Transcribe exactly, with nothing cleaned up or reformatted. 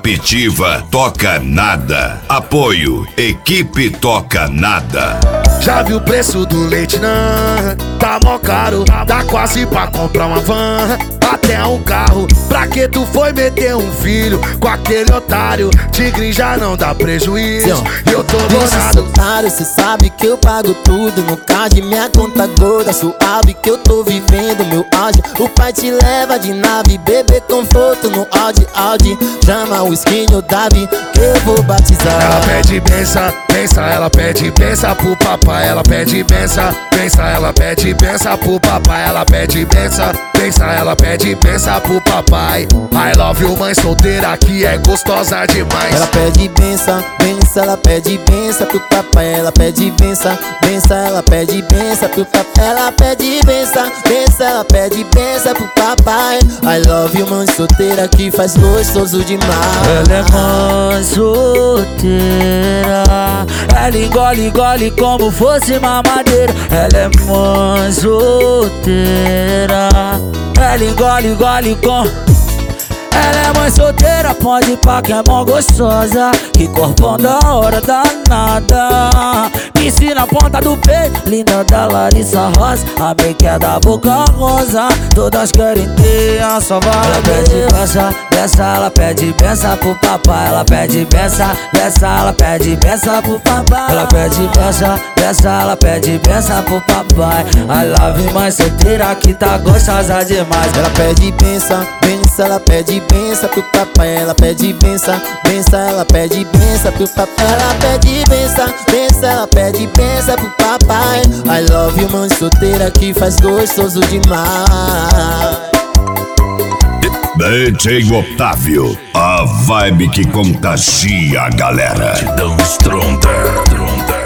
Captiva Toca Nada. Apoio Equipe Toca Nada. Já viu o preço do leite, não? Tá mó caro, dá quase pra comprar uma van, até um carro. Pra que tu foi meter um filho com aquele otário? Tigre já não dá prejuízo e eu tô bonado. Otário, cê sabe que eu pago tudo no card, minha conta gorda, suave que eu tô vivendo meu auge. O pai te leva de nave, bebê conforto no Audi, Audi. Chama o skinny, o Davi, que eu vou batizar. Ela pede benção, benção, ela pede benção pro papai. Ela pede benção, benção, ela pede benção pro papai. Ela pede benção, benção, ela pede benção pro papai. I love you, mãe solteira que é gostosa demais. Ela pede benção, benção, ela pede benção pro papai. Ela pede benção, benção, ela pede benção pro papai. Ela pede benção, benção, ela pede benção pro papai. I love you, mãe solteira que faz gostoso demais. Ela é mãe solteira, ela engole, engole como fosse mamadeira. Ela é mãe solteira, ela engole, engole com... Ela é mãe solteira, pode ir pra que é mó gostosa, que corpão da hora danada. Me ensina a ponta do peito, linda da Larissa Rosa. A make é da boca rosa, todas querem ter a sua vaga. Ela pede benção, benção, ela pede benção pro papai. Ela pede benção, benção, ela pede benção pro papai. Ela pede benção, benção, ela pede benção pro papai. I love you, mãe solteira que tá gostosa demais. Ela pede benção, benção, ela pede benção pro papai. Ela pede benção, benção, ela pede benção pro papai. Ela pede benção, benção, ela pede benção pro papai. I love you, mãe solteira que faz gostoso demais. D J Otávio, a vibe que contagia a galera. Batidão Stronda.